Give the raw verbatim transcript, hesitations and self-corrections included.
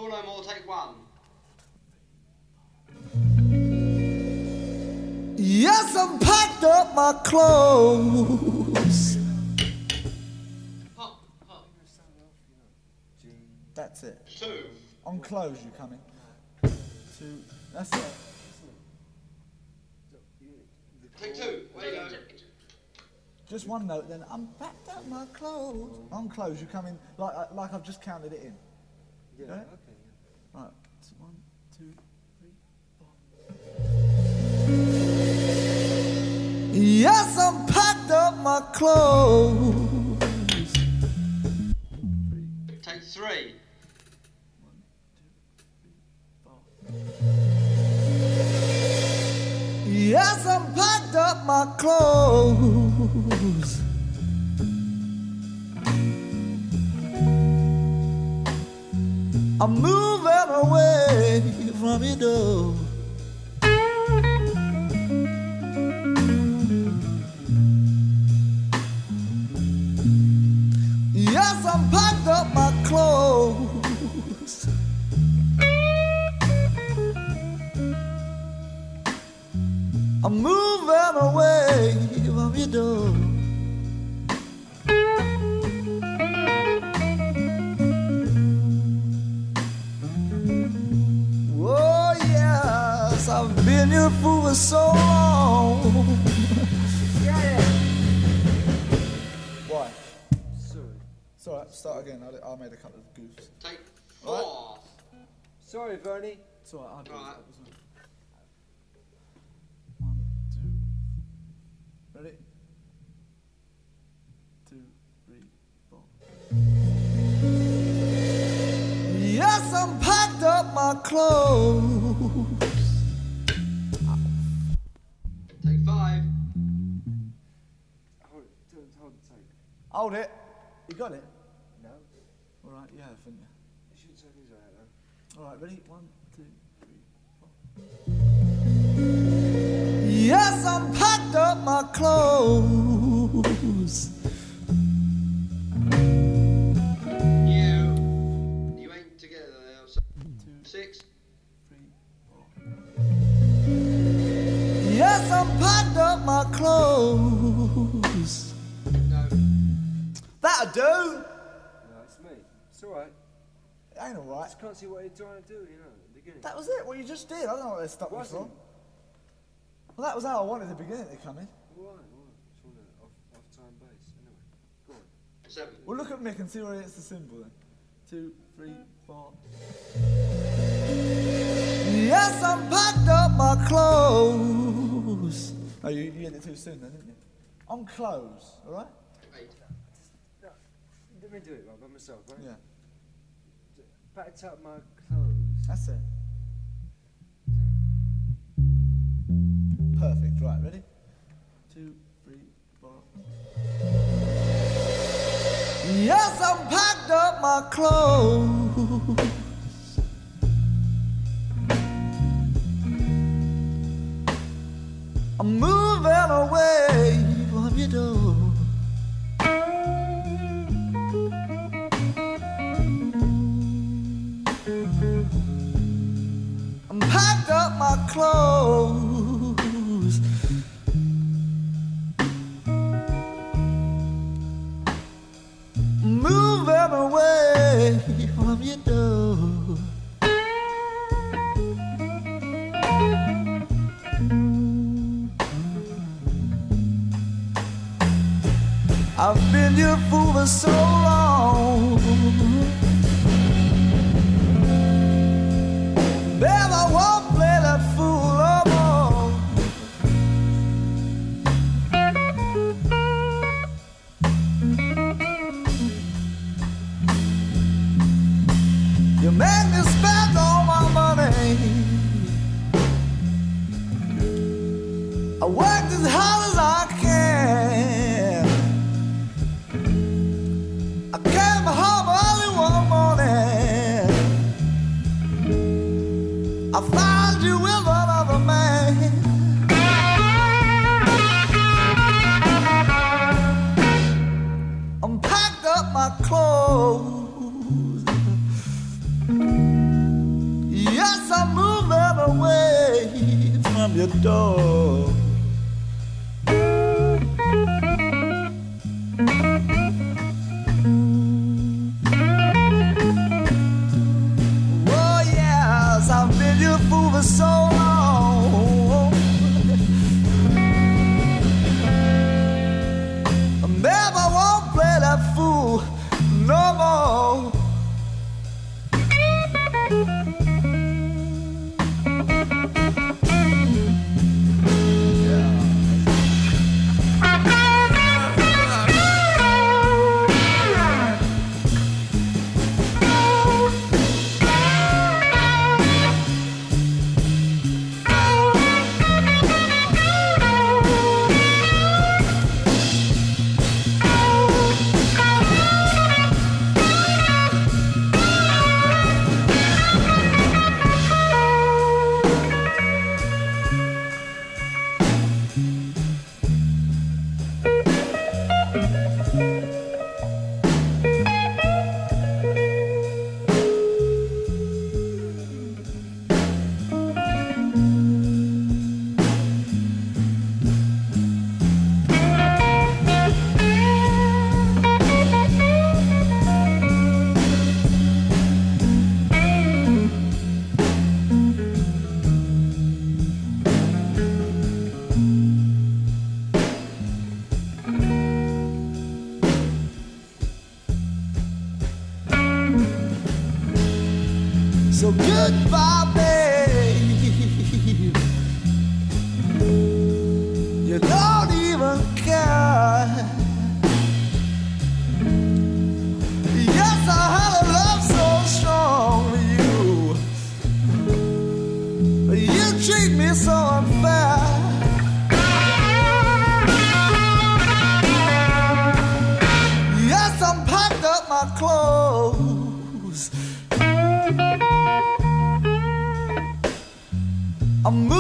Four No More, take one. Yes, I'm packed up my clothes. Pop, pop. That's it. Two. On close, you coming. Two. That's it. Take two. Where you go? Just one note, then I'm packed up my clothes. On close, you come in like like I've just counted it in. Yeah. Right? Okay. Yeah. Right. So one, two, three, four. Yes, I'm packed up my clothes. Take three. Yes, I'm packed up my clothes. I'm moving away from your door. Yes, I'm packed up my clothes. I'm moving away from your door. Oh yes, I've been your fool for so long. Yeah. Why? Sorry. It's alright, start again. I, I made a couple of goofs. Take four. Right. Sorry, Bernie. It's alright, I'll do Right. it. One, two. Ready? Two, three, four. Yes, I'm packed up my clothes. Take five. Hold it. Don't hold the tape. Hold it. You got it? No. Alright, you have, haven't you? You shouldn't say things like that, though. Alright, ready? One, two, three, four. Yes, I'm packed up my clothes. You. You ain't together now. So six. Three, four. Yes, I'm packed up my clothes. No. That'll do. No, it's me. It's all right. It ain't I alright. just can't see what you're trying to do, you know, at the beginning. That was it, what you just did. I don't know what they stopped me Wasn't. from. Well, that was how I wanted the beginning to come in. All right, all right. It's on an off, off-time base. Anyway, go on. Seven. Well, look at Mick and see where it's the symbol then. Two, three, four. Yes, I'm packed up my clothes. Oh, you, you did it too soon then, didn't you? On clothes, alright? Eight. No, let me do it right by myself, right? Yeah, Packed up my clothes. that's it. Perfect, right, ready? Two, three, four. Yes, I'm packed up my clothes. I'm moving away from your door. I'm packed up my clothes. Moving away from your door. I've been your fool for so long. Babe, I won't play that fool no more. You make me spend all my money. I worked as hard as I can. I came home early one morning. I found you with another man. I'm packed up my clothes. your door. Oh yes, I've been your fool for so long. Never won't play that fool no more. So goodbye, babe. You don't even care. Yes, I had a love so strong for you. You treat me so unfair. Yes, I'm packed up my clothes. I'm moving